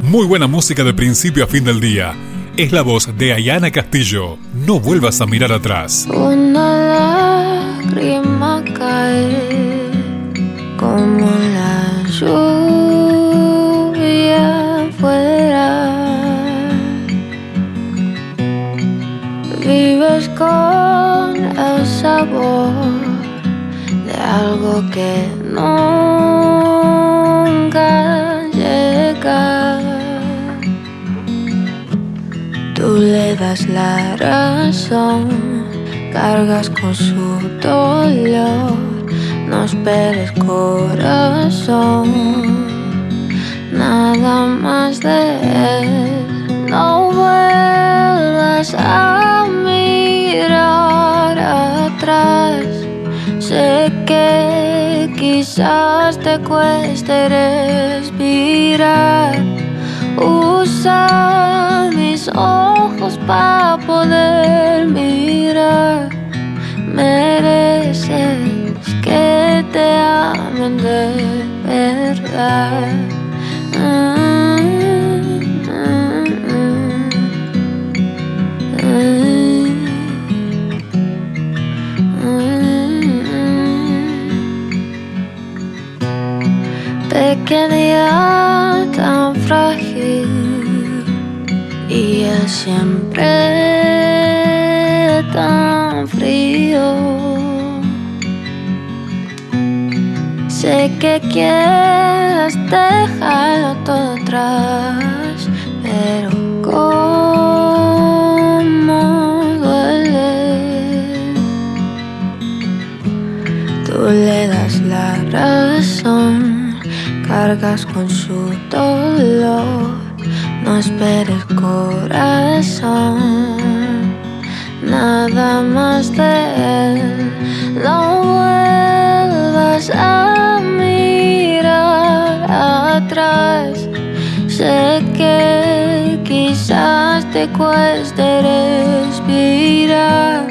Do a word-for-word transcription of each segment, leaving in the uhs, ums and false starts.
Muy buena música de principio a fin del día. Es la voz de Ayana Castillo. No vuelvas a mirar atrás. Una lágrima cae como la lluvia afuera. Vives con el sabor de algo que nunca llega. Tú le das la razón, cargas con su dolor. No esperes, corazón, nada más de él. No vuelvas a mirar atrás. Sé que quizás te cueste respirar. Usa mis ojos para poder mirar. Mereces que te amen de verdad. Pequeña, tan frágil, y él siempre tan frío. Sé que quieres dejarlo todo atrás, pero cómo duele. Tú le das la razón, cargas con su dolor. No esperes, corazón, nada más de él. No vuelvas a mirar atrás. Sé que quizás te cueste respirar.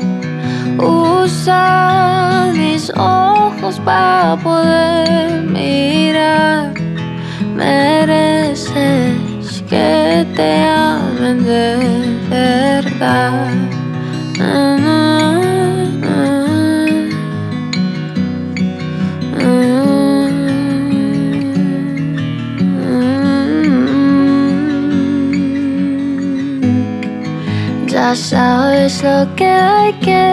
Usa mis ojos para poder mirar. Mereces que te amen de verdad. Ya sabes lo que hay que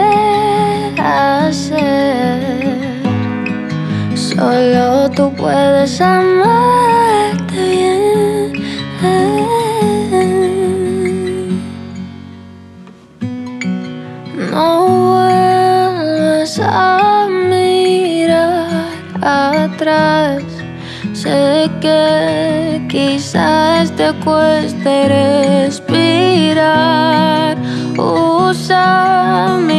hacer. Solo tú puedes amarte bien. No vuelvas a mirar atrás. Sé que quizás te cueste respirar. Usa mi